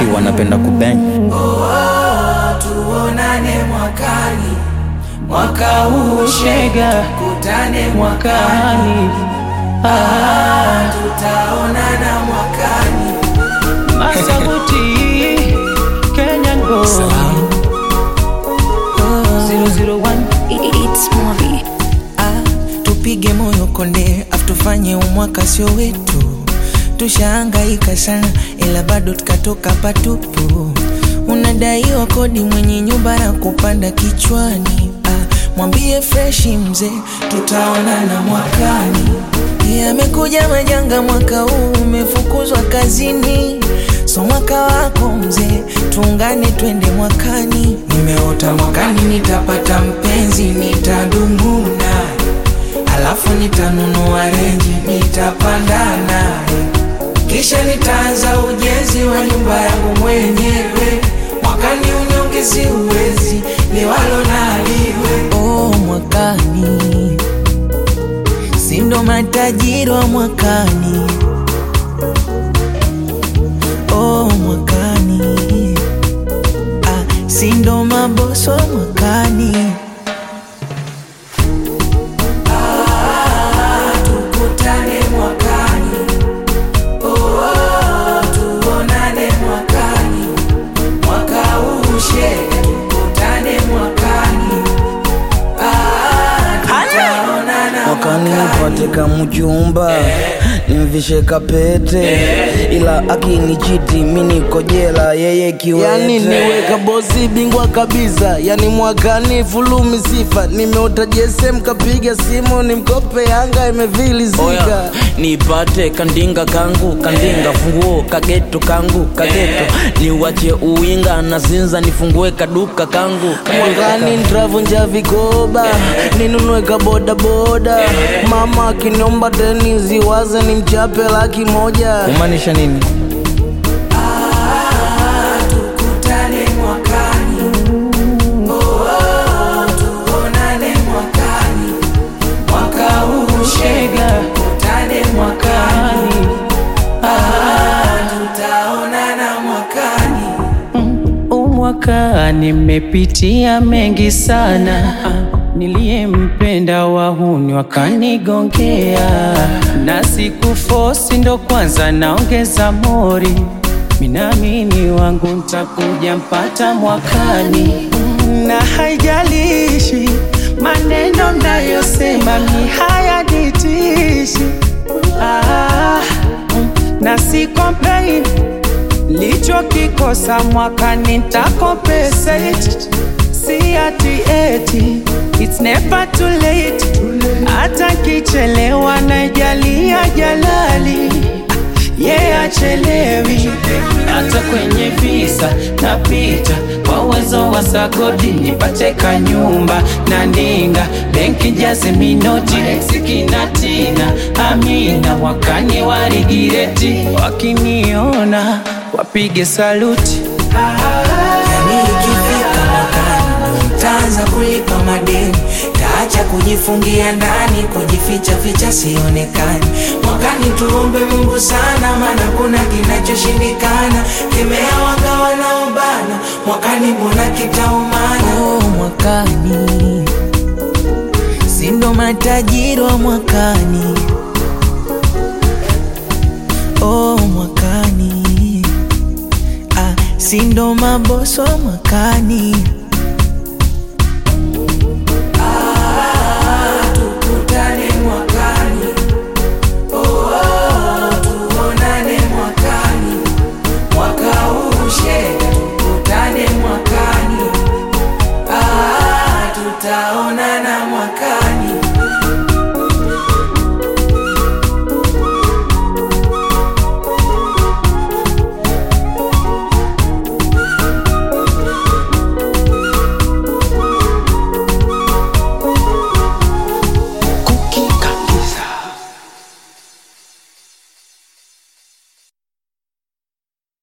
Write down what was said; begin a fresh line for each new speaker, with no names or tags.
si wanapenda kubang.
Tuonane mwakani, mwaka huu shega, kutane mwakani. Tutaonana mwakani.
Masaguti Kenyan boy 001
It's movie.
Tupige moyo konde, tufanye umwaka sio wetu. Tushahangaika sana ila bado tukatoka patupu. Unadaiwa kodi mwenye nyumba na kupanda kichwani. Mwambie fresh mzee, tutaonana mwakani. Yamekuja majanga mwaka huu, umefukuzwa kazini. So mwaka wako mzee, tuungane twende mwakani. Nimeota mwakani nitapata mpenzi, nitadumu naye. Alafu nitanunua renji, nitapanda naye. Kisha nitaanza ujenzi wa nyumba yangu mwenyewe. Mwakani unyongezi uwezi, liwalo na liwe. Mwakani sindo matajiri wa mwakani. Mwakani sindo maboso mwakani. Tukutane mwakani. Tuonane mwakani. Mwaka huu shega, tukutane mwakani. Tutaonana
mwakani. Nipateka mjumba, nimvishe kapete, ila akinichiti mimi niko jela, yeye kiwete. Yani niweka bosi bingwa kabisa, yani mwakani fulumi sifa. Nimeota JSM kapiga simu, nimkope Yanga imevilizika.
Nipate kandinga kangu, kandinga funguo kageto kangu, kageto. Niwache uwinga na zinza, nifungue kaduka kangu.
Mwakani nitravunja vikoba, ninunue kaboda boda. Mama akiniomba deni ziwaze nimchape $100,000.
Kumaanisha nini?
tukutane mwakani. Tuonane mwakani. Mwaka huu shega, kutane mwakani. Tutaonana mwakani.
Umwaka nimepitia mengi sana. Niliyempenda wahuni wakanigongea, na siku force ndo kwanza naongeza mori. Minamini wangu ntakuja mpata mwakani. Na haijalishi maneno mnayosema mi hayanitishi. Na si complain, licho kikosa mwakani ntakompensate. Si ati it's never too late. Hata kichelewa naijalia jalali, achelewi. Hata kwenye visa napita kwa uwezo wa sagodi, nipate kanyumba na ndinga, benki jaze minoti, exikina tina amina. Wakani warigireti, wakiniona wapige saluti.
Yani ikifika mwakani, nitaanza kulipa madeni. Taacha kujifungia ndani, kujificha ficha sionekani. Mwakani tuombe Mungu sana, maana kuna kinachoshindikana. Kemea wanga wanaobana, mwakani mbona kitaumana. Mwakani sindo matajiri wa mwakani. Mwakani sindo maboso mwakani. Tukutane mwakani. Tuonane mwakani. Mwaka huu shega, tukutane mwakani. Tutaona